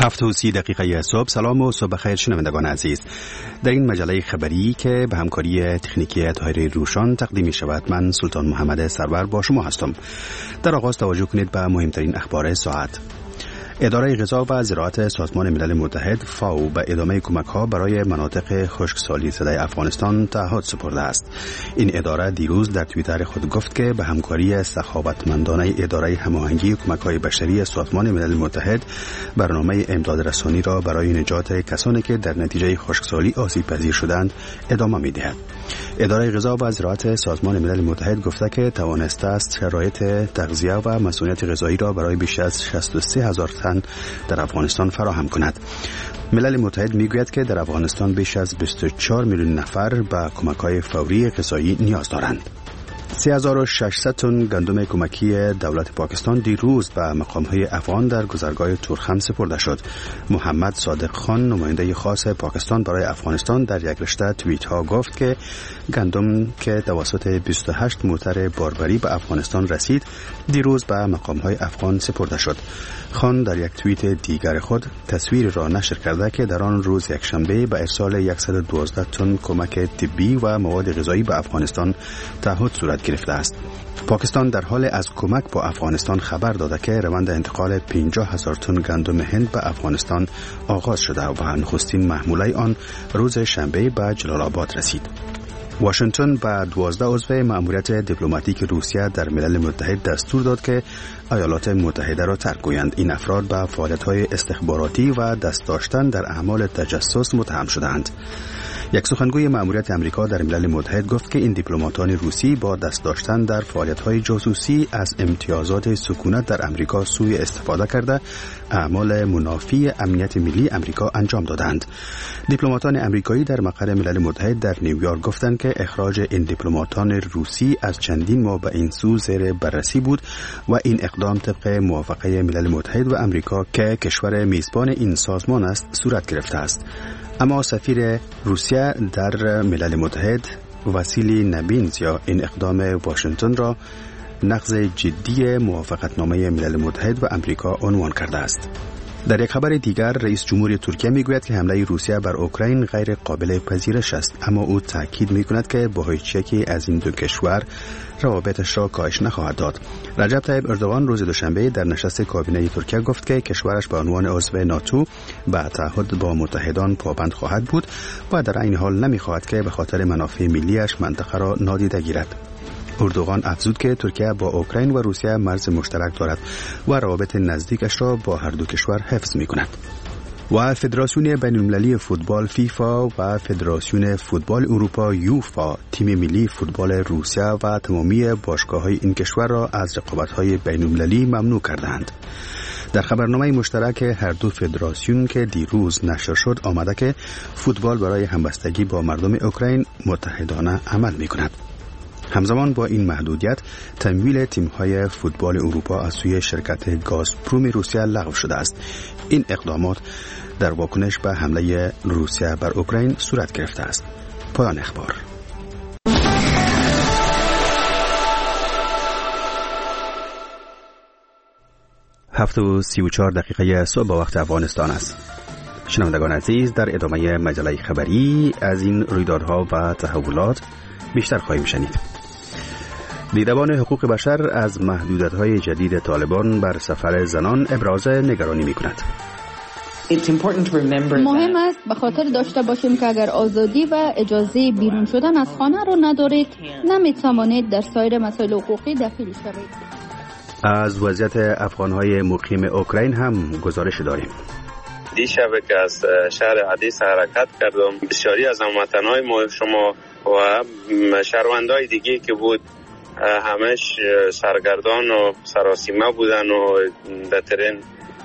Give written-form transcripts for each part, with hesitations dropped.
7:30 صبح. سلام و صبح خیر شنوندگان عزیز. در این مجله خبری که به همکاری تکنیکی طاهر روشان تقدیم می شود، من سلطان محمد سرور با شما هستم. در آغاز توجه کنید به مهمترین اخبار ساعت. اداره غذا و زراعت سازمان ملل متحد فاو به ادامه کمک‌ها برای مناطق خشکسالی زده افغانستان تعهد سپرده است. این اداره دیروز در توییتر خود گفت که به همکاری سخاوتمندانه اداره هماهنگی کمک‌های بشری سازمان ملل متحد برنامه امداد رسانی را برای نجات کسانی که در نتیجه خشکسالی آسیب پذیر شدند ادامه می‌دهد. اداره غذا و زراعت سازمان ملل متحد گفته که توانسته است شرایط تغذیه و مسئولیت غذایی را برای بیش از 63,000 تن در افغانستان فراهم کند. ملل متحد میگوید که در افغانستان بیش از 24 میلیون نفر به کمک‌های فوری غذایی نیاز دارند. 3600 تن گندم کمکی دولت پاکستان دیروز به مقام‌های افغان در گذرگاه تورخم سپرده شد. محمد صادق خان، نماینده خاص پاکستان برای افغانستان، در یک رشته توییت ها گفت که گندم که توسط 28 موتر باربری به افغانستان رسید دیروز به مقام‌های افغان سپرده شد. خان در یک توییت دیگر خود تصویر را نشر کرده که در آن روز یکشنبه به ارسال 112 تن کمک طبی و مواد غذایی به افغانستان تعهد صورت گرفته است. پاکستان در حال از کمک با افغانستان خبر داده که روند انتقال 50,000 تن گندم هند به افغانستان آغاز شده و نخستین محموله آن روز شنبه به جلال آباد رسید. واشنگتن به 12 عضو مأموریت دیپلماتیک روسیه در ملل متحد دستور داد که ایالات متحده را ترک گویند. این افراد به فعالیت‌های استخباراتی و دست داشتن در اعمال تجسس متهم شدند. یک سخنگوی مأموریت امریکا در ملل متحد گفت که این دیپلماتان روسی با دست داشتن در فعالیت‌های جاسوسی از امتیازات سکونت در امریکا سوء استفاده کرده اعمال منافی امنیت ملی امریکا انجام دادند. دیپلماتان امریکایی در مقر ملل متحد در نیویورک گفتند که اخراج این دیپلماتان روسی از چندین ماه به این سو زیر بررسی بود و این اقدام طبق موافقه ملل متحد و امریکا که کشور میزبان این سازمان است صورت گرفته است. اما سفیر روسیه در ملل متحد واسیلی نبینزیا این اقدام واشنگتن را نقض جدی موافقتنامه ملل متحد و امریکا عنوان کرده است. در یک خبر دیگر رئیس جمهوری ترکیه میگوید که حمله روسیه بر اوکراین غیر قابل پذیرش است، اما او تاکید میکند که با هیچ یکی از این دو کشور روابطش را کاهش نخواهد داد. رجب طیب اردوغان روز دوشنبه در نشست کابینه ترکیه گفت که کشورش به عنوان عضو ناتو به تعهد با متحدان پابند خواهد بود و در این حال نمیخواهد که به خاطر منافع ملیش منطقه را نادیده گیرد. اردوغان افزود که ترکیه با اوکراین و روسیه مرز مشترک دارد و روابط نزدیکش را با هر دو کشور حفظ می‌کند. و فدراسیون بین‌المللی فوتبال فیفا و فدراسیون فوتبال اروپا یوفا تیم ملی فوتبال روسیه و تمامی باشگاه‌های این کشور را از رقابت‌های بین‌المللی ممنوع کردند. در خبرنامه مشترک هر دو فدراسیون که دیروز نشر شد آمده که فوتبال برای همبستگی با مردم اوکراین متحدانه عمل می‌کند. همزمان با این محدودیت تمویل تیم‌های فوتبال اروپا از سوی شرکت گازپروم روسیه لغو شده است. این اقدامات در واکنش به حمله روسیه بر اوکراین صورت گرفته است. پایان اخبار. هفت و 34 دقیقه صبح با وقت افغانستان است. شنوندگان عزیز، در ادامه مجله خبری از این رویدادها و تحولات بیشتر خواهیم شنید. دیدبان حقوق بشر از محدودیت‌های جدید طالبان بر سفر زنان ابراز نگرانی می‌کند. مهم است به خاطر داشته باشیم که اگر آزادی و اجازه بیرون شدن از خانه را ندارید، نمی‌توانید در سایر مسائل حقوقی دخیل شوید. از وضعیت افغان‌های مقیم اوکراین هم گزارش داریم. دیشب که از شهر حدیث حرکت کردم، بسیاری از هموطن‌های ما شما و شهروندای دیگه که بود همش سرگردان و سراسیمه بودن و در ترین.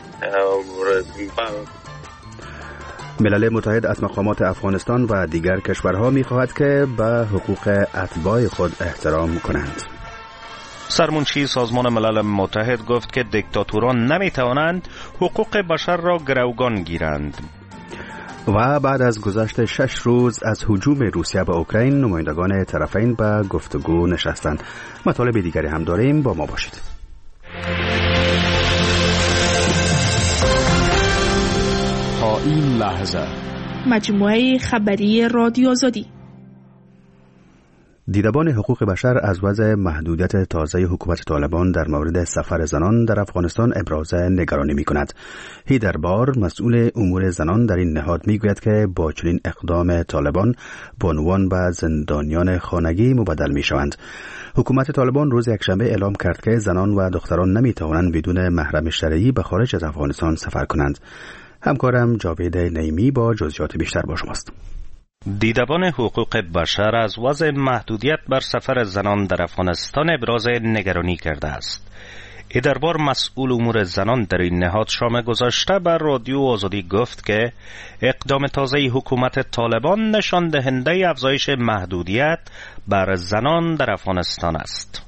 ملل متحد از مقامات افغانستان و دیگر کشورها می‌خواهد که به حقوق اتباع خود احترام کنند. سرمنشی سازمان ملل متحد گفت که دیکتاتوران نمی‌توانند حقوق بشر را گروگان گیرند. و بعد از گذشت 6 روز از هجوم روسیه به اوکراین، نمایندگان طرفین به گفتگو نشستند. مطالب دیگری هم داریم، با ما باشید. تا این لحظه. مجموعه خبری رادیو آزادی. دیدبان حقوق بشر از وضع محدودیت تازه حکومت طالبان در مورد سفر زنان در افغانستان ابراز نگرانی می کند. هیدر بار مسئول امور زنان در این نهاد می گوید که با چنین اقدام طالبان بانوان و زندانیان خانگی مبدل می شوند. حکومت طالبان روز یکشنبه اعلام کرد که زنان و دختران نمی توانند بدون محرم شرعی به خارج از افغانستان سفر کنند. همکارم جاوید نیمی با جزئیات بیشتر با شماست. دیدبان حقوق بشر از وضع محدودیت بر سفر زنان در افغانستان ابراز نگرانی کرده است. ای دربار مسئول امور زنان در این نهاد شام گذشته بر رادیو آزادی گفت که اقدام تازه حکومت طالبان نشان دهنده افزایش محدودیت بر زنان در افغانستان است.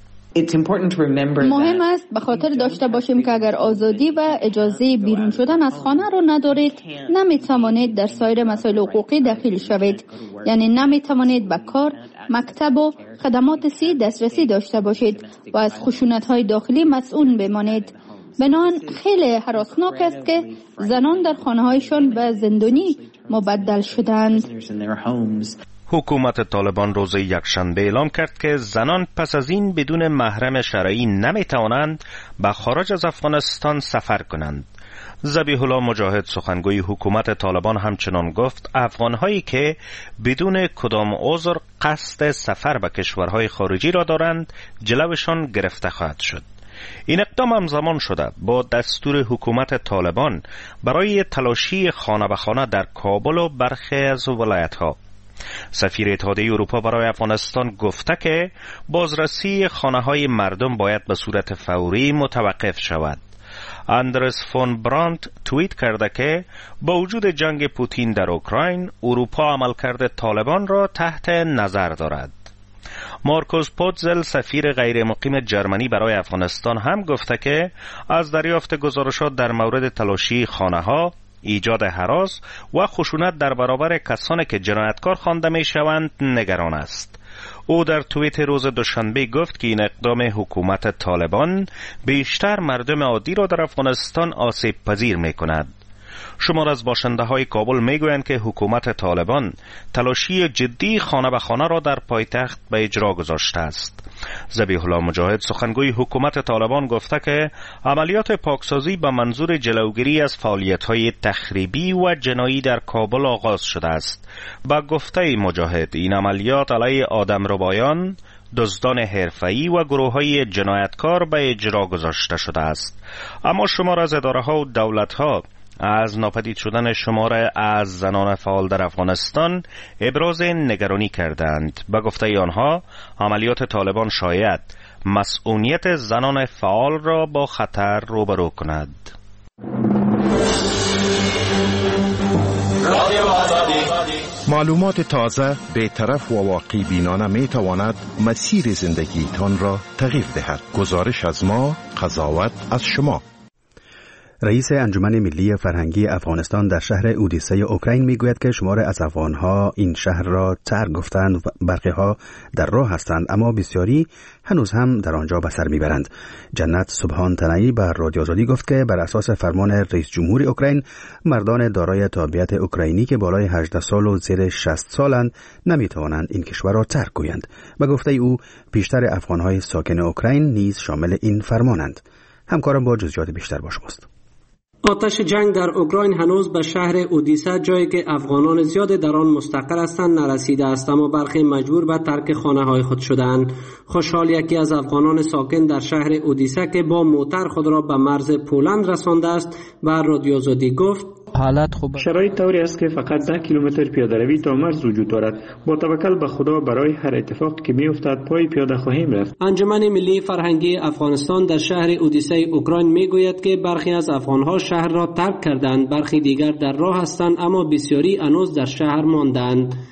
مهم است به خاطر داشته باشیم که اگر آزادی و اجازه بیرون شدن از خانه را ندارید، نمی توانید در سایر مسائل حقوقی دخیل شوید. یعنی نمی توانید به کار، مکتب و خدمات دسترسی داشته باشید و از خشونت‌های داخلی مسئول بمانید. بنابراین خیلی هراسناک است که زنان در خانه‌هایشان به زندانی مبدل شدند. حکومت طالبان روز یکشنبه اعلام کرد که زنان پس از این بدون محرم شرعی نمیتوانند به خارج از افغانستان سفر کنند. ذبیح الله مجاهد سخنگوی حکومت طالبان همچنان گفت افغانهایی که بدون کدام عذر قصد سفر به کشورهای خارجی را دارند جلوشان گرفته خواهد شد. این اقدام همزمان شده با دستور حکومت طالبان برای تلاشی خانه به خانه در کابل و برخی از ولایت‌ها. سفیر اتحادیه اروپا برای افغانستان گفته که بازرسی خانه‌های مردم باید به صورت فوری متوقف شود. اندرس فون برانت توییت کرده که با وجود جنگ پوتین در اوکراین، اروپا عملکرد طالبان را تحت نظر دارد. مارکوس پوتزل سفیر غیر مقیم جرمنی برای افغانستان هم گفته که از دریافت گزارشات در مورد تلاشی خانه‌ها، ایجاد هراس و خشونت در برابر کسانی که جنایتکار خوانده می شوند نگران است. او در توییت روز دوشنبه گفت که این اقدام حکومت طالبان بیشتر مردم عادی را در افغانستان آسیب پذیر می کند. شمار از باشنده های کابل می گویند که حکومت طالبان تلاشی جدی خانه به خانه را در پایتخت به اجرا گذاشته است. ذبیح الله مجاهد سخنگوی حکومت طالبان گفته که عملیات پاکسازی به منظور جلوگیری از فعالیت‌های تخریبی و جنایی در کابل آغاز شده است. با گفته مجاهد این عملیات علیه آدمربایان، دزدان حرفه‌ای و گروه‌های جنایتکار به اجرا گذاشته شده است. اما شمار از اداره‌ها و دولت‌ها از ناپدید شدن شمار از زنان فعال در افغانستان ابراز نگرانی کردند. به گفته آنها عملیات طالبان شاید مسئولیت زنان فعال را با خطر روبرو کند. معلومات تازه، بی‌طرف و واقع بینانه می تواند مسیر زندگیتان را تغییر دهد. گزارش از ما، قضاوت از شما. رئیس انجمن ملی فرهنگی افغانستان در شهر اودیسه اوکراین میگوید که شمار از افغانها این شهر را ترک گفتند و برخی‌ها در راه هستند، اما بسیاری هنوز هم در آنجا به سر میبرند. جنت سبحان تنایی بر رادیو آزادی گفت که بر اساس فرمان رئیس جمهور اوکراین، مردان دارای تابعیت اوکراینی که بالای 18 سال و زیر 60 سالند نمیتوانند این کشور را ترک گویند. به گفته او بیشتر افغانهای ساکن اوکراین نیز شامل این فرمانند. همکارم با جزئیات بیشتر با شماست. آتش جنگ در اوکراین هنوز به شهر اودیسه، جایی که افغانان زیاد در آن مستقر هستند، نرسیده است، اما برخی مجبور به ترک خانه‌های خود شدند. خوشحال یکی از افغانان ساکن در شهر اودیسه که با موتر خود را به مرز پولند رسانده است و رادیو آزادی گفت حالت خوب شرایط طوری است که فقط 10 کیلومتر پیاده روی تا مرز وجود دارد. با توکل به خدا برای هر اتفاقی که میافتد پای پیاده خواهیم رفت. انجمن ملی فرهنگی افغانستان در شهر اودیسه اوکراین میگوید که برخی از افغانها شهر را ترک کردند، برخی دیگر در راه هستند، اما بسیاری هنوز در شهر ماندند.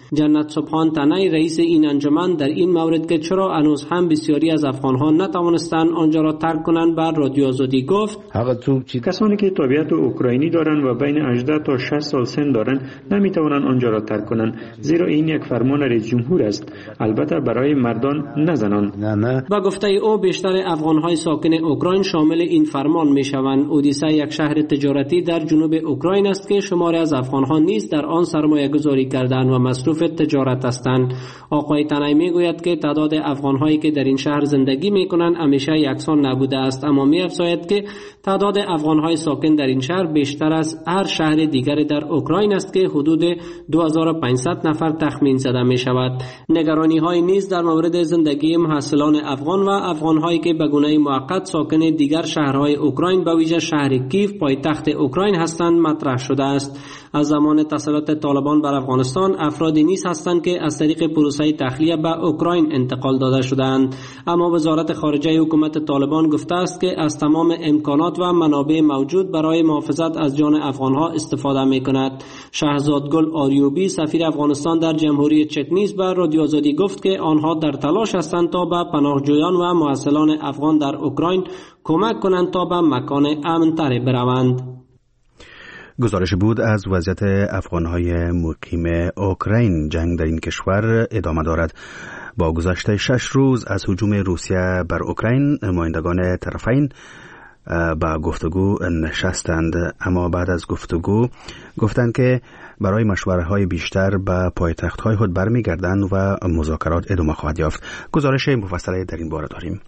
جنت سبحان تنی رئیس این انجمن در این مورد که چرا هنوز هم بسیاری از افغان‌ها نتوانستند آنجا را ترک کنند بر رادیو آزادی گفت کسانی که تابعیت اوکراینی دارند و بین 18 تا 60 سال سن دارند نمیتوانند آنجا را ترک کنند، زیرا این یک فرمان رئیس جمهور است، البته برای مردان نه زنان. با گفته او بیشتر افغان‌های ساکن اوکراین شامل این فرمان میشوند. اودیسه یک شهر تجارتی در جنوب اوکراین است که شماری از افغان‌ها نیز در آن سرمایه‌گذاری کردند و مصروف تجارت هستند. آقای تنی میگوید که تعداد افغان‌هایی که در این شهر زندگی میکنند همیشه یکسان نبوده است، اما می‌افزاید که تعداد افغان‌های ساکن در این شهر بیشتر از هر شهر دیگری در اوکراین است که حدود 2500 نفر تخمین زده می‌شود. نگرانی‌های نیز در مورد زندگی محصلان افغان و افغان‌هایی که به گونه موقت ساکن دیگر شهرهای اوکراین به ویژه شهر کیف پایتخت اوکراین هستند مطرح شده است. از زمان تسلط طالبان بر افغانستان افرادی نیز هستند که از طریق پروسه تخلیه به اوکراین انتقال داده شدند، اما وزارت خارجه حکومت طالبان گفته است که از تمام امکانات و منابع موجود برای محافظت از جان افغانها استفاده می‌کند. شهزادگل آریوبی سفیر افغانستان در جمهوری چک نیز به رادیو آزادی گفت که آنها در تلاش هستند تا به پناهجویان و محصلان افغان در اوکراین کمک کنند تا به مکان امن‌تری بروند. گزارش بود از وضعیت افغان‌های مقیم اوکراین. جنگ در این کشور ادامه دارد. با گذشت 6 روز از هجوم روسیه بر اوکراین، نمایندگان طرفین با گفتگو نشستند، اما بعد از گفتگو گفتند که برای مشوره‌های بیشتر به پایتخت‌های خود برمیگردند و مذاکرات ادامه خواهد یافت. گزارش مفصلی در این باره داریم.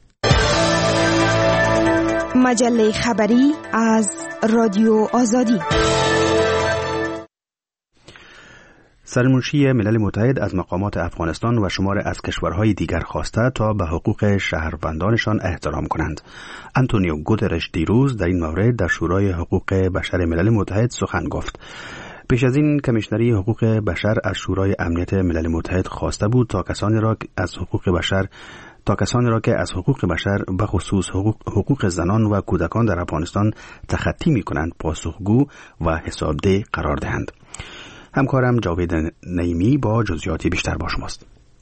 مجله خبری از رادیو آزادی. سرمنشی ملل متحد از مقامات افغانستان و شمار از کشورهای دیگر خواسته تا به حقوق شهروندانشان احترام کنند. آنتونیو گوترش دیروز در این مورد در شورای حقوق بشر ملل متحد سخن گفت. پیش از این کمیشنری حقوق بشر از شورای امنیت ملل متحد خواسته بود تا کسانی را که از حقوق بشر به خصوص حقوق زنان و کودکان در افغانستان تخطی می کنند پاسخگو و حسابده قرار دهند. همکارم جاوید نعیمی با جزئیات بیشتر با شماست.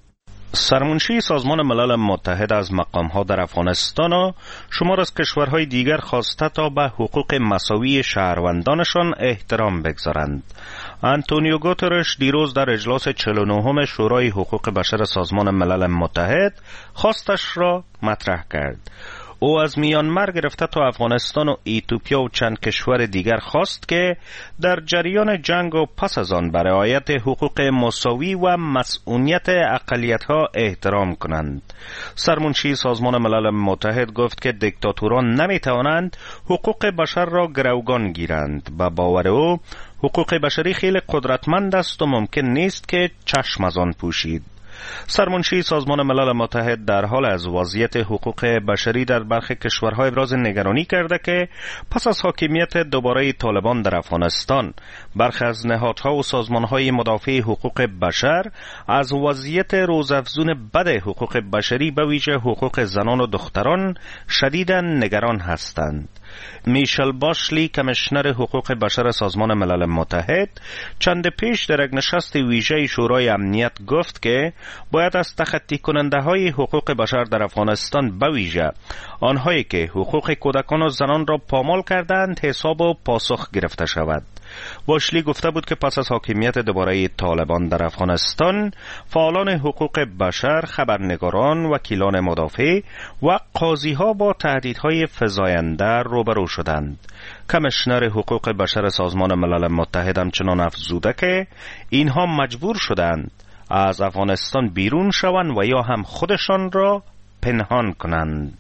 سرمنشی سازمان ملل متحد از مقام‌ها در افغانستان و شمار از کشورهای دیگر خواسته تا به حقوق مساوی شهروندانشان احترام بگذارند. آنتونیو گوترش دیروز در اجلاس 49 شورای حقوق بشر سازمان ملل متحد خواستش را مطرح کرد. او از میانمار گرفته تا افغانستان و ایتوپیا و چند کشور دیگر خواست که در جریان جنگ و پس از آن بر رعایت حقوق مساوی و مسئولیت اقلیت‌ها احترام کنند. سرمنشی سازمان ملل متحد گفت که دیکتاتوران نمی‌توانند حقوق بشر را گروگان گیرند. به باور او حقوق بشری خیلی قدرتمند است و ممکن نیست که چشم از آن پوشید. سرمنشی سازمان ملل متحد در حال از وضعیت حقوق بشری در برخی کشورها ابراز نگرانی کرده که پس از حاکمیت دوباره طالبان در افغانستان برخی از نهادها و سازمانهای مدافع حقوق بشر از وضعیت روزافزون بد حقوق بشری به ویژه حقوق زنان و دختران شدیداً نگران هستند. میشل باشلی کمیشنر حقوق بشر سازمان ملل متحد چند پیش در یک نشست ویژه شورای امنیت گفت که باید از تخطی کننده های حقوق بشر در افغانستان به ویژه آنهایی که حقوق کودکان و زنان را پامال کردند حساب و پاسخ گرفته شود. باشلی گفته بود که پس از حاکمیت دوباره طالبان در افغانستان فعالان حقوق بشر، خبرنگاران، وکیلان مدافع و قاضی‌ها با تهدیدهای فزاینده روبرو شدند. کمیشنر حقوق بشر سازمان ملل متحد همچنان افزوده که اینها مجبور شدند از افغانستان بیرون شوند و یا هم خودشان را پنهان کنند.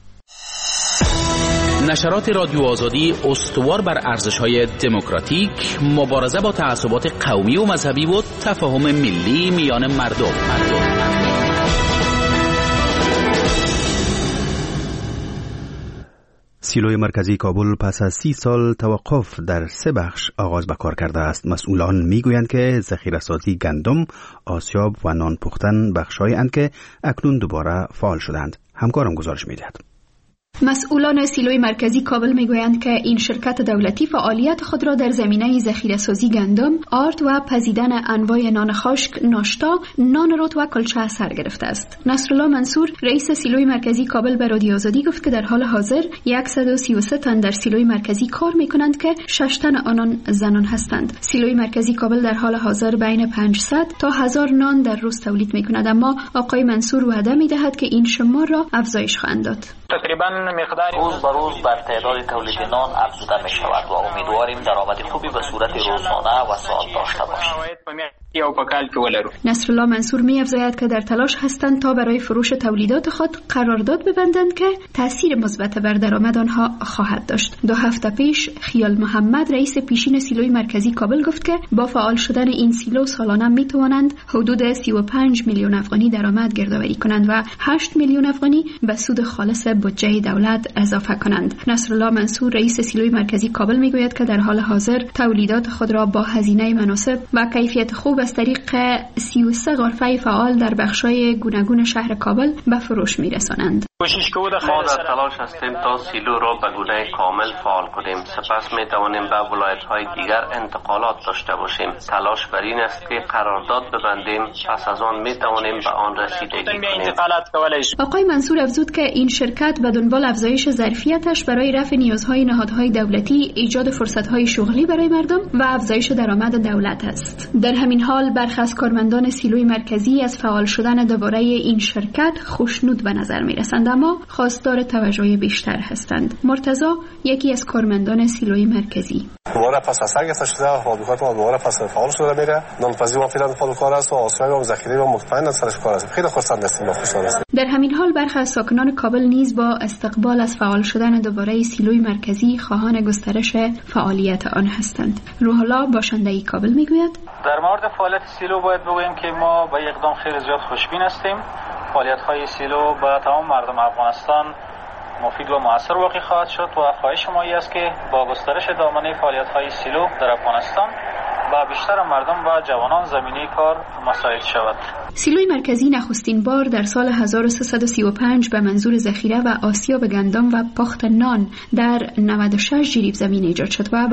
نشرات رادیو آزادی استوار بر ارزش‌های دموکراتیک، مبارزه با تعصبات قومی و مذهبی و تفاهم ملی میان مردم. سیلوی مرکزی کابل پس از 30 سال توقف در 3 بخش آغاز به کار کرده است. مسئولان میگویند که ذخیره‌سازی گندم، آسیاب و نان پختن بخش‌هایی اند که اکنون دوباره فعال شدند. همکارم گزارش می‌دهد. مسئولان سیلوی مرکزی کابل میگویند که این شرکت دولتی فعالیت خود را در زمینه ذخیره‌سازی گندم، آرد و پزیدن انواع نان خشک، ناشتا، نان رود و کلچه سر گرفته است. نصرالله منصور رئیس سیلوی مرکزی کابل به رادیو آزادی گفت که در حال حاضر 133 تن در سیلوی مرکزی کار میکنند که 6 تن آنان زنان هستند. سیلوی مرکزی کابل در حال حاضر بین 500 تا 1000 نان در روز تولید میکند، اما آقای منصور وعده میدهد که این شمار را افزایش خواهند داد. تقریبا مقدار روز به روز بر تعداد تولید نان افزوده می شود و امیدواریم درآمد خوبی به صورت روزانه و ساعت داشته باشیم. نصرالله منصور می افزاید که در تلاش هستند تا برای فروش تولیدات خود قرارداد ببندند که تأثیر مثبت بر درآمد آنها خواهد داشت. 2 هفته پیش خیال محمد رئیس پیشین سیلوی مرکزی کابل گفت که با فعال شدن این سیلو سالانه می توانند حدود 35 میلیون افغانی درآمد گردآوری کنند و 8 میلیون افغانی به سود خالص بودجه دولت اضافه کنند. نصرالله منصور رئیس سیلوی مرکزی کابل می گوید که در حال حاضر تولیدات خود را با هزینه مناسب و کیفیت خوب از طریق 33 غرفه فعال در بخش‌های گوناگون شهر کابل به فروش می‌رسانند. ما در تلاش هستیم تا سیلو را به گونه کامل فعال کنیم. سپس می‌توانیم به ولایت‌های دیگر انتقالات داشته باشیم. تلاش بر این است که قرارداد ببندیم، پس از آن می‌توانیم به آن رسیدگی کنیم. آقای منصور افزود که این شرکت به دنبال افزایش ظرفیتش برای رفع نیازهای نهادهای دولتی، ایجاد فرصت‌های شغلی برای مردم و افزایش درآمد دولت است. در همین حال برخی از کارمندان سیلوی مرکزی از فعال شدن دوباره این شرکت خوشنود به نظر می‌رسند، اما خواستار توجه بیشتر هستند. مرتضی یکی از کارمندان سیلوی مرکزی: دوباره پس از گرفته شده و فابریکات ما دوباره پس فعال شده میره. نانپزی ما فعلا فعال کار است و آسیای و ذخیره و مطمئن از سرش کار است. خیلی خرسند هستیم و خوشحال هستیم. در همین حال برخی از ساکنان کابل نیز با استقبال از فعال شدن دوباره سیلوی مرکزی خواهان گسترش فعالیت آن هستند. روح الله باشنده کابل میگوید: در مورد فعالیت سیلو باید بگوییم که ما به اقدام خیلی زیاد خوشبین هستیم. فعالیت‌های سیلو به تمام مردم افغانستان مفید و مؤثر واقع خواهد شد و خواهش ما این است که با گسترش دامنه فعالیت‌های سیلو در افغانستان با بیشتر مردم و جوانان زمینه کار مساعد شود. سیلوی مرکزی نخستین بار در سال 1335 به منظور ذخیره و آسیاب گندم و پخت نان در 96 جریب زمین ایجاد شد و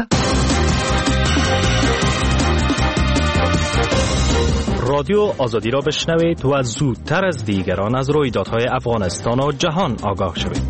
رادیو آزادی را بشنوید و زودتر از دیگران از رویدادهای افغانستان و جهان آگاه شوید.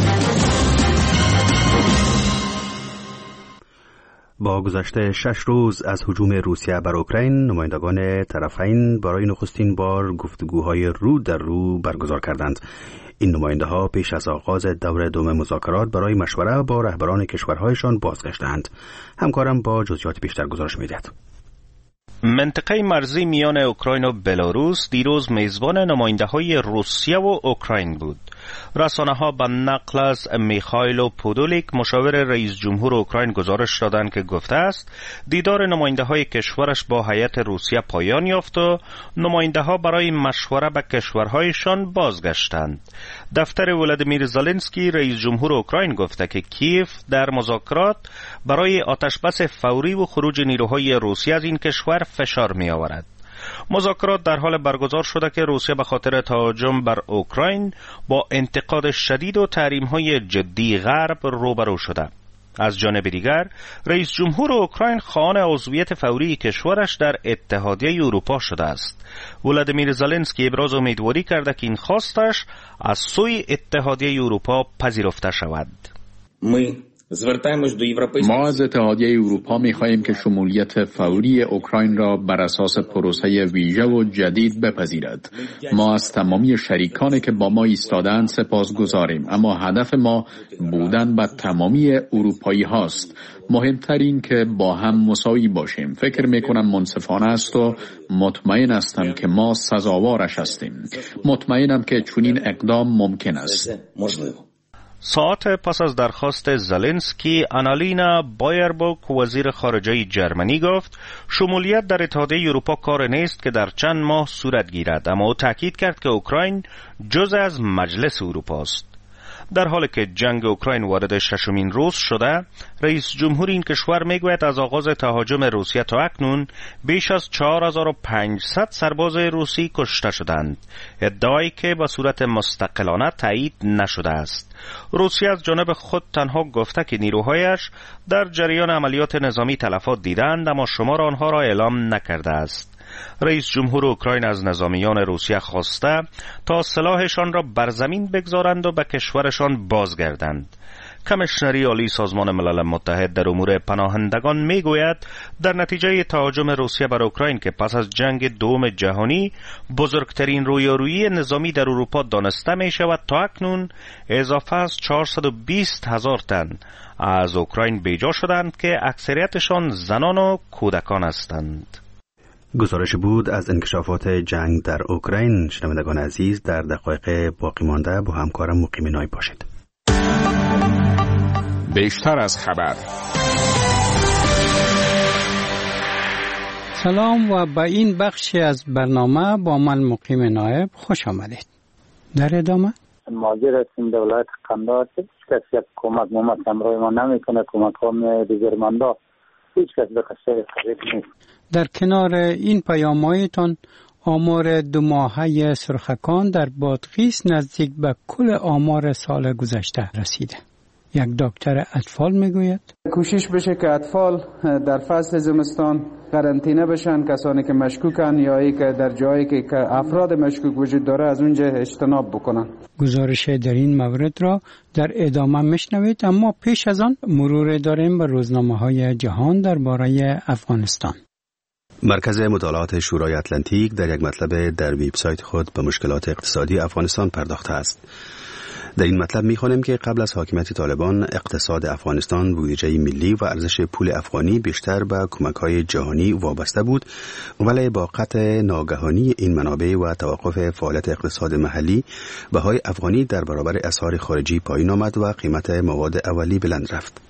با گذشت 6 روز از هجوم روسیه بر اوکراین، نمایندگان طرفین برای نخستین بار گفتگوهای رو در رو برگزار کردند. این نماینده‌ها پیش از آغاز دور دوم مذاکرات برای مشوره با رهبران کشورهایشان بازگشتند. همکارم با جزئیات بیشتر گزارش می‌دهد. منطقه مرزی میان اوکراین و بلاروس دیروز میزبان نماینده‌های روسیه و اوکراین بود. رسانه‌ها به نقل از میخائیل پودولیک مشاور رئیس جمهور اوکراین گزارش دادند که گفته است دیدار نماینده‌های کشورش با هیئت روسیه پایان یافت و نماینده‌ها برای مشوره به کشورهایشان بازگشتند. دفتر ولادیمیر زلنسکی رئیس جمهور اوکراین گفته که کیف در مذاکرات برای آتشبس فوری و خروج نیروهای روسیه از این کشور فشار می‌آورد. مذاکرات در حال برگزار شده که روسیه به خاطر تهاجم بر اوکراین با انتقاد شدید و تحریم‌های جدی غرب روبرو شده. از جانب دیگر رئیس جمهور اوکراین خواهان عضویت فوری کشورش در اتحادیه اروپا شده است. ولادیمیر زلنسکی ابراز امیدواری کرده که این خواستش از سوی اتحادیه اروپا پذیرفته شود. ما از اتحادیه اروپا می‌خواهیم که شمولیت فوری اوکراین را بر اساس پروسه ویژه و جدید بپذیرد. ما از تمامی شریکانی که با ما ایستادند سپاسگزاریم، اما هدف ما بودن با تمامی اروپایی هاست. مهمترین که با هم مساوی باشیم. فکر می‌کنم منصفانه است و مطمئن هستم که ما سزاوارش هستیم. مطمئنم که چنین اقدام ممکن است. ساعت پس از درخواست زلنسکی، آنالینا بایربوک وزیر خارجه جرمنی گفت شمولیت در اتحادیه اروپا کار نیست که در چند ماه صورت گیرد، اما او تاکید کرد که اوکراین جزء از مجلس اروپا است. در حالی که جنگ اوکراین وارد 6مین روز شده، رئیس جمهور این کشور میگوید از آغاز تهاجم روسیه تا اکنون بیش از 4500 سرباز روسی کشته شدند، ادعایی که به صورت مستقلانه تایید نشده است. روسیه از جانب خود تنها گفته که نیروهایش در جریان عملیات نظامی تلفات دیدند، اما شمار آنها را اعلام نکرده است. رئیس جمهور اوکراین از نظامیان روسیه خواسته تا سلاحشان را بر زمین بگذارند و به کشورشان بازگردند. کمیشنری عالی سازمان ملل متحد در امور پناهندگان میگوید در نتیجه تهاجم روسیه بر اوکراین که پس از جنگ دوم جهانی بزرگترین رویارویی نظامی در اروپا دانسته می شود، تا اکنون اضافه از 420,000 تن از اوکراین بیجا شدند که اکثریتشان زنان و کودکان هستند. گزارش بود از انکشافات جنگ در اوکراین. شنوندگان عزیز، در دقایق باقی مانده با همکارم مقیم نای باشید. بیشتر از خبر. سلام و به این بخشی از برنامه با من مقیم نایب خوش آمدید. در ادامه مهاجر هستیم در ولایت قندهار، هیچ کس یک کمک همراه ما نمیکنه، کمک هم دیگر منده هیچ کس به قصه قریب نیست. در کنار این پیام‌هایتان آمار 2 ماهه سرخکان در بادغیس نزدیک به کل آمار سال گذشته رسیده. یک دکتر اطفال میگوید کوشش بشه که اطفال در فصل زمستان قرنطینه بشن، کسانی که مشکوکن یا ای که در جایی که افراد مشکوک وجود داره از اونجا اجتناب بکنن. گزارش در این مورد را در ادامه میشنوید، اما پیش از آن مرور داریم به روزنامه‌های جهان درباره افغانستان. مرکز مطالعات شورای اتلانتیک در یک مطلب در وبسایت خود به مشکلات اقتصادی افغانستان پرداخته است. در این مطلب می‌خوانیم که قبل از حاکمیت طالبان اقتصاد افغانستان بودجه ملی و ارزش پول افغانی بیشتر به کمک‌های جهانی وابسته بود، ولی با قطع ناگهانی این منابع و توقف فعالیت اقتصاد محلی، بهای افغانی در برابر اسعار خارجی پایین آمد و قیمت مواد اولیه بلند رفت.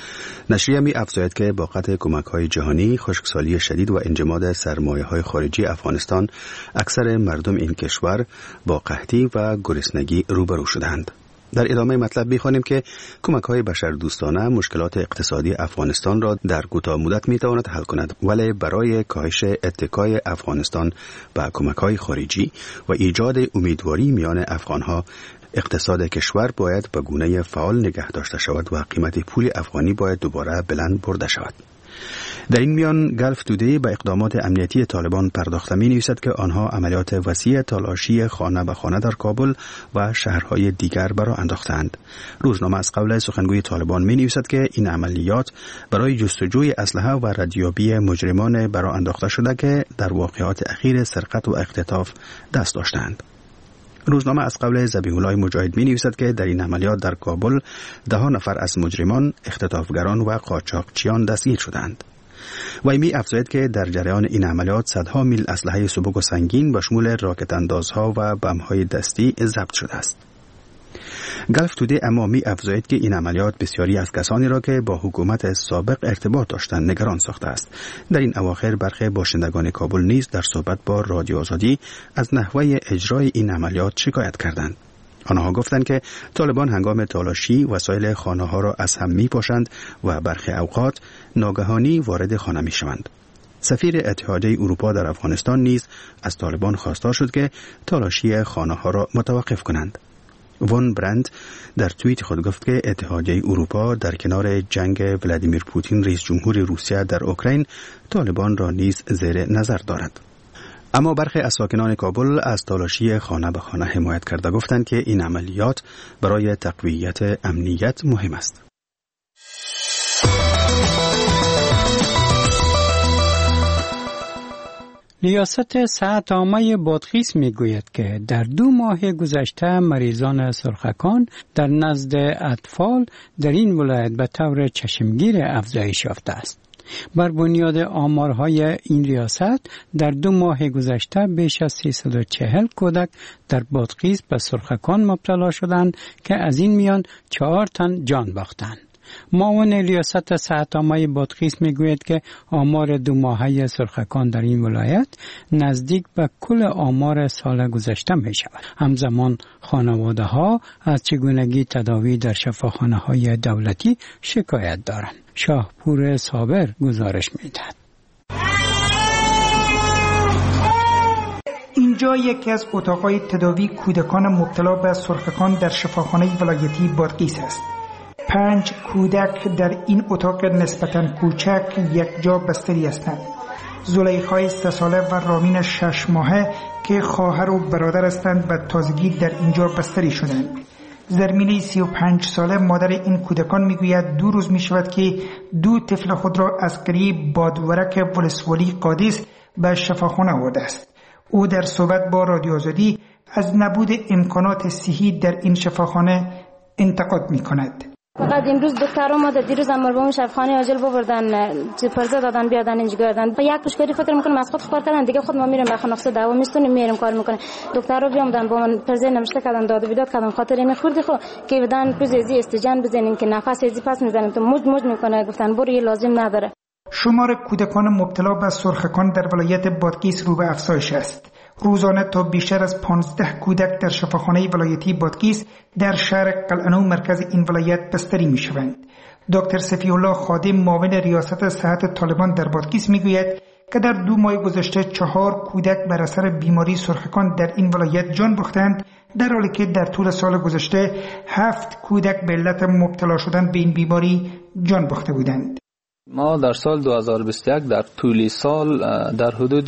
نشریه می افزاید که با قطع کمک‌های جهانی، خشکسالی شدید و انجماد سرمایه‌های خارجی افغانستان، اکثر مردم این کشور با قحطی و گرسنگی روبرو شدند. در ادامه مطلب می‌خوانیم که کمک‌های بشردوستانه مشکلات اقتصادی افغانستان را در کوتاه مدت می‌تواند حل کند، ولی برای کاهش اتکای افغانستان به کمک‌های خارجی و ایجاد امیدواری میان افغان‌ها، اقتصاد کشور باید به گونه فعال نگه داشته شود و قیمت پول افغانی باید دوباره بلند برده شود. در این میان گلف تودی به اقدامات امنیتی طالبان پرداخته می نویسد که آنها عملیات وسیع تالاشی خانه به خانه در کابل و شهرهای دیگر برا انداختند. روزنامه از قول سخنگوی طالبان می نویسد که این عملیات برای جستجوی اسلحه و ردیابی مجرمان برا انداخته شده که در واقعات اخیر سرقت و اختطاف دست داشتند. روزنامه از قول ذبیح الله مجاهد می نویسد که در این عملیات در کابل 10 نفر از مجرمان، اختطافگران و قاچاقچیان دستگیر شدند. وی می افزاید که در جریان این عملیات صدها میل اسلحه سبک و سنگین به شمول راکت اندازها و بم‌های دستی ضبط شده است. گلف تودی اما می افزاید که این عملیات بسیاری از کسانی را که با حکومت سابق ارتباط داشتند نگران ساخته است. در این اواخر برخی باشندگان کابل نیز در صحبت با رادیو آزادی از نحوه اجرای این عملیات شکایت کردند. آنها گفتند که طالبان هنگام تالاشی وسایل خانه ها را از هم می پاشند و برخی اوقات ناگهانی وارد خانه می شوند. سفیر اتحادیه اروپا در افغانستان نیز از طالبان خواستار شد که تالاشی خانه ها را متوقف کنند. وان برند در توییت خود گفت که اتحادیه اروپا در کنار جنگ ولادیمیر پوتین رئیس جمهور روسیه در اوکراین طالبان را نیز زیر نظر دارد. اما برخی از ساکنان کابل از تالاشی خانه به خانه حمایت کرده گفتند که این عملیات برای تقویت امنیت مهم است. ریاست صحت عامه بادغیس میگوید که در 2 ماه گذشته مریضان سرخکان در نزد اطفال در این ولایت به طور چشمگیر افزایش یافته است. بر بنیاد آمارهای این ریاست در 2 ماه گذشته بیش از 340 کودک در بادغیس به سرخکان مبتلا شدند که از این میان 4 تن جان باختند. معاون ریاست صحت عامه بادغیس میگوید که آمار 2 ماهه سرخکان در این ولایت نزدیک به کل آمار سال گذشته می شود. همزمان خانواده ها از چگونگی تداوی در شفاخانه های دولتی شکایت دارند. شاهپور صابر گزارش می‌دهد. اینجا یکی از اتاق‌های تداوی کودکان مبتلا به سرخکان در شفاخانه ولایتی بادغیس است. 5 کودک در این اتاق نسبتاً کوچک یک جا بستری هستند. زلیخای 3 ساله و رامین 6 ماهه که خواهر و برادر هستند و تازگی در اینجا بستری شدند. زرمینه 35 ساله مادر این کودکان میگوید 2 روز می شود که 2 طفل خود را از قریه بادورک ولسوالی قادس به شفاخانه آورده است. او در صحبت با رادیو آزادی از نبود امکانات صحی در این شفاخانه انتقاد می کند. فقط امروز دکترها ما در دیروز امروز شفاخانه عاجل ببردن، پرزه دادن بیادن اینجا گردن. یک پشکاری فکر میکنم از خود خبر کردن دیگه خود ما میریم به خانه دعوا میستونیم میریم کار میکنه. دکترها بیامدن با من پرزه نوشته کردن داد و بیداد کردن خاطر این خوردی خو که بدن پزی استجان بزنین که نفس ازی پس میزنن تو موج میکنه. گفتن برو لازم نداره. شمار کودکان مبتلا به سرخکان در ولایت بادغیس رو به افزایش است. روزانه تا بیشتر از 15 کودک در شفاخانه ولایتی بادغیس در شهر قلعه‌نو مرکز این ولایت بستری می شوند. دکتر صفی الله خادم معاون ریاست صحت طالبان در بادغیس می گوید که در 2 ماه گذشته 4 کودک بر اثر بیماری سرخکان در این ولایت جان باختند، در حالی که در طول سال گذشته 7 کودک به علت مبتلا شدن به این بیماری جان باخته بودند. ما در سال 2021 در طول سال در حدود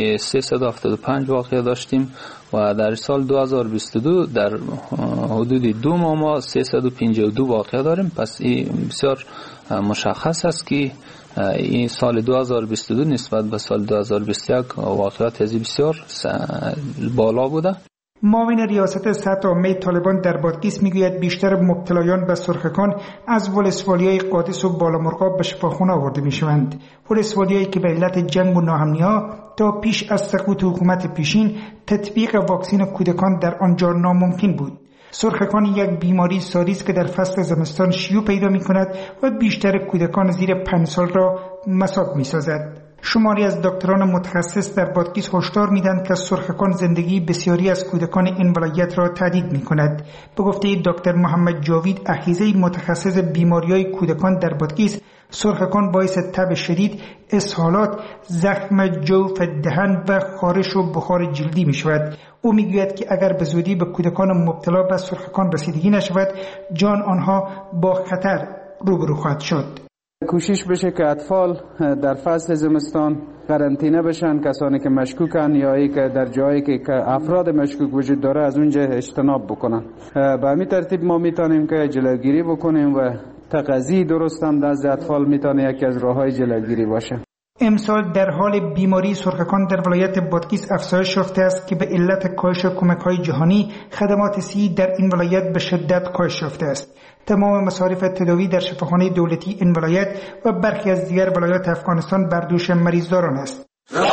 375 واقعه داشتیم و در سال 2022 در حدود 2 ماه ما 352 واقعه داریم. پس این بسیار مشخص است که این سال 2022 نسبت به سال 2021 واقعات بسیار بالا بوده. معاون ریاست صحت عامه طالبان در بادغیس میگوید بیشتر مبتلایان به سرخکان از ولسوالیای قادس و بالامرغاب به شفاخانه آورده میشوند. ولسوالیایی که به علت جنگ و ناامنی‌ها تا پیش از سقوط حکومت پیشین تطبیق واکسن کودکان در آنجا ناممکن بود. سرخکان یک بیماری ساری است که در فصل زمستان شیوع پیدا می‌کند و بیشتر کودکان زیر 5 سال را مصاب می‌سازد. شماری از دکتران متخصص در بادغیس هشدار میدن که سرخکان زندگی بسیاری از کودکان این ولایت را تهدید میکند. به گفته دکتر محمد جاوید اخیزه متخصص بیماری‌های کودکان در بادغیس، سرخکان باعث تب شدید، اسهالات، زخم جوف دهن و خارش و بخار جلدی میشود. او میگوید که اگر به زودی به کودکان مبتلا به سرخکان رسیدگی نشود، جان آنها با خطر روبرو خواهد شد. کوشش بشه که اطفال در فصل زمستان قرنطینه بشن، کسانی که مشکوکن یا ای که در جایی که افراد مشکوک وجود داره از اونجا اجتناب بکنن. به همین ترتیب ما میتونیم که جلوگیری بکنیم و تغذیه درست هم از اطفال میتونه یکی از راههای جلوگیری باشه. امسال در حال بیماری سرخکان در ولایت بادغیس افزایش یافته است که به علت کاهش کمک‌های جهانی خدمات صحی در این ولایت به شدت کاهش یافته است. تمام مصارف تداوی در شفاخانه دولتی این ولایت و برخی از دیگر ولایات افغانستان بر دوش مریضداران است.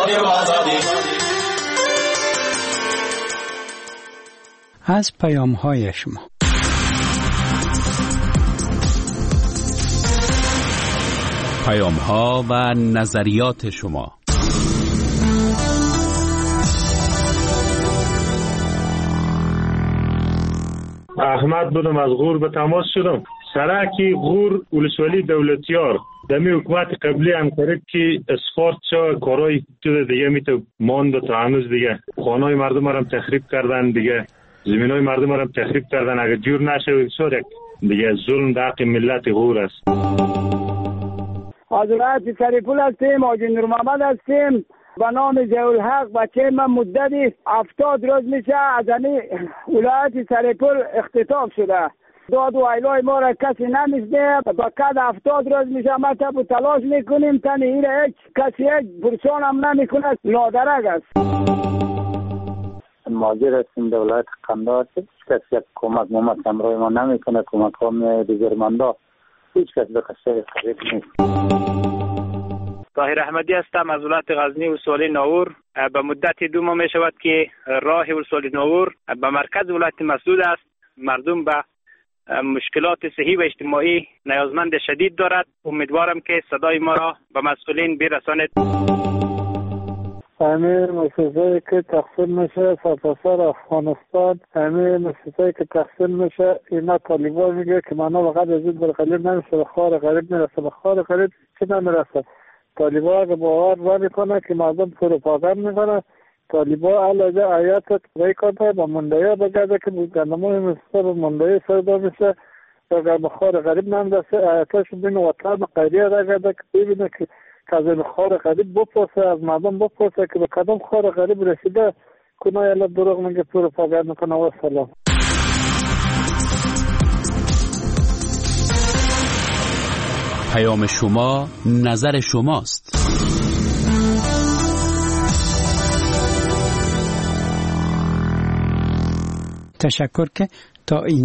از پیام‌های شما. پیام‌ها و نظریات شما. احمد بودم از غور به تماس شدم. سرکی غور ولسوالی دولتیار دمی حکومت قبلی هم کرد که اسپارت شا کارهای دیگه میتو ماند تا هنوز دیگه خانه‌های مردم هم تخریب کردن، دیگه زمینای مردم هم تخریب کردن. اگر جور نشه سورک دیگه ظلم در حق ملت غور است. از ولایت سریپول هستیم، آجی نور محمد هستیم. به نام ضیاءالحق بچه من مدتی 70 روز میشه از ولایت سریپول اختطاف شده. داد و ایلای ما را کسی نمیشنه. بقید 70 روز میشه ما تب تلاش میکنیم تنی این هیچ کسی هیچ پرسان هم نمیکنه. نادرک است. ماجر هستیم در ولایت قندهار، هیچ کسی یک کمک همراه ما نمیکنه. کمک ها دیگر مندا هیچ کس به قصه خرید نیست. طاهر احمدی هستم از ولایت غزنی ولسوالی ناور. به مدت 2 ماه می شود که راه ولسوالی ناور به مرکز ولایت مسدود است. مردم به مشکلات صحی و اجتماعی نیازمند شدید دارد. امیدوارم که صدای ما را به مسئولین برساند. همه مسئله که تقسیم میشه سرتاسر افغانستان، همه مسئله که تقسیم میشه اینا طالبان میگه که مانا فقط از این برقلیب نمیشه به خار غریب میرسه. به خار غریب چی نمیرسه؟ طالبان اگه باور نمیکنه که مردم پروپاگاند میکنه، طالبان علاوه آیات رای کنه با مندهی بگرده که گندمای مسئله به مندهی سردا میشه. اگر به خار غریب نمیرسه آیاتش بین وطن قیریه را گرده که ببینه که از این خار غریب بپرسه، از مردم بپرسه که به کدام خار غریب رسیده، کنه یلا دروغ میگه پروپاگاند میکنه. و سلام. پیام شما نظر شماست. تشکر که تا این